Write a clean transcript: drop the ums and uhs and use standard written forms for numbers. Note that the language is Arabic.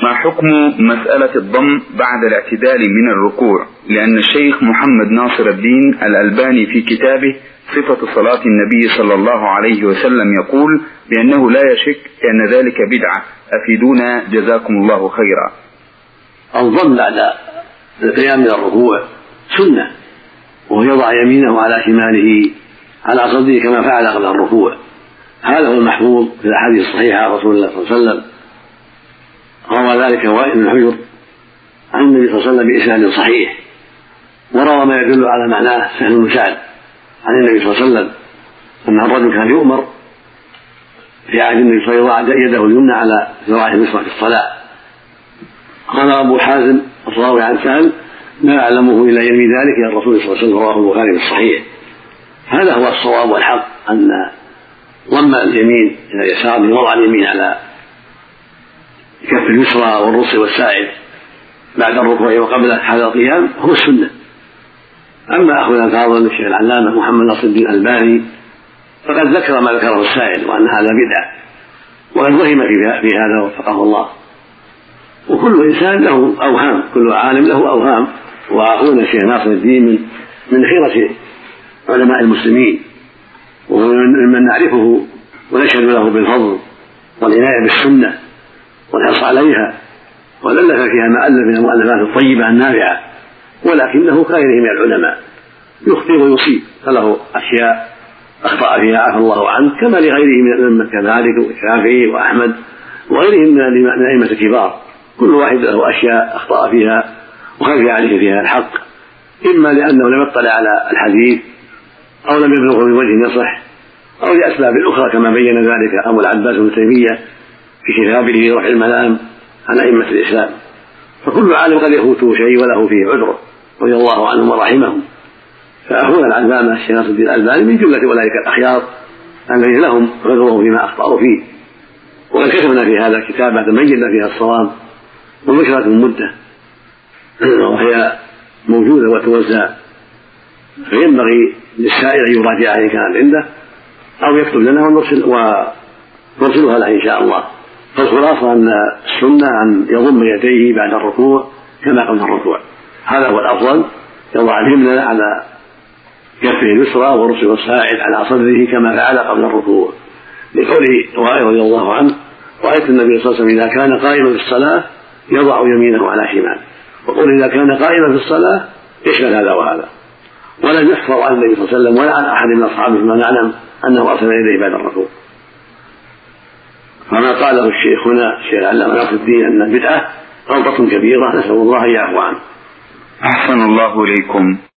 ما حكم مسألة الضم بعد الاعتدال من الركوع؟ لأن الشيخ محمد ناصر الدين الألباني في كتابه صفة صلاة النبي صلى الله عليه وسلم يقول بأنه لا يشك أن ذلك بدعة، أفيدونا جزاكم الله خيرا. الضم بعد القيام من الركوع سنة، وهو يضع يمينه على شماله على صدره كما فعل قبل الركوع. هذا هو المحفوظ في الأحاديث الصحيحة عن رسول الله صلى الله عليه وسلم. روى ذلك وائل بن حجر عن النبي صلى الله عليه وسلم بإسناد صحيح، وروى ما يدل على معناه سهل بن سعد عن النبي صلى الله عليه وسلم أن الرجل كان يؤمر في عهد النبي صلى الله عليه وسلم يده اليمنى على ذراعه اليسرى في الصلاة. قال أبو حازم الراوي عن سهل لا أعلمه إلا يروي ذلك إلى الرسول صلى الله عليه وسلم، رواه البخاري في الصحيح. هذا هو الصواب والحق، أن ضم اليمين إلى اليسار من وضع اليمين على كف اليسرى والرص والساعد بعد الركوع وقبل هذا القيام هو السنة. أما أخونا الفاضل الشيخ العلامة محمد ناصر الدين الألباني فقد ذكر ما ذكره السائل وأن هذا بدعة، وقد وهم في هذا وفقه الله. وكل إنسان له أوهام، كل عالم له أوهام، وأخونا الشيخ ناصر الدين من خيرة علماء المسلمين، ومن نعرفه ونشهد له بالفضل والعناية بالسنة والحرص عليها، وألف فيها ما ألف من المؤلفات الطيبة النافعة، ولكنه كغيره من العلماء يخطئ ويصيب، فله أشياء أخطأ فيها عفى الله عنه، كما لغيره من الأئمة كمالك والشافعي وأحمد وغيرهم من الأئمة الكبار. كل واحد له أشياء أخطأ فيها وخفي عليه فيها الحق، إما لأنه لم يطلع على الحديث أو لم يبلغه من وجه يصح، أو لأسباب أخرى كما بين ذلك أبو العباس بن تيمية في كتابه رفع الملام عن أئمة الإسلام. فكل عالم قد يفوته شيء وله فيه عذره رضي الله عنهم ورحمهم. فأخونا العلامة الشيخ ناصر الدين الألباني من جملة أولئك الأخيار الذين لهم عذره فيما أخطأوا فيه. وقد كتبنا في هذا كتابا بينا فيها الصواب وذكرت من مدة، وهي موجودة وتوزع، فينبغي للسائل أن يراجعها إن كان عنده أو يكتب لنا ونرسلها له إن شاء الله. فالخلاصة أن السنة أن يضم يديه بعد الركوع كما قبل الركوع، هذا هو الأفضل. يضع اليمنى على كفه اليسرى ورسل الساعد على صدره كما فعل قبل الركوع، لقوله وائل رضي الله عنه رأيت النبي صلى الله عليه وسلم إذا كان قائما في الصلاة يضع يمينه على شماله، وقول إذا كان قائما في الصلاة يشمل هذا وهذا. ولم يحفظ عن النبي صلى الله عليه وسلم ولا عن أحد من أصحابه ما نعلم أنه أرسل إليه بعد الركوع. فما قاله الشيخ هنا الشيخ العلامة ناصر الدين أن بدعة غلطة كبيرة، نسأل الله أن يعفو عنه. أحسن الله إليكم.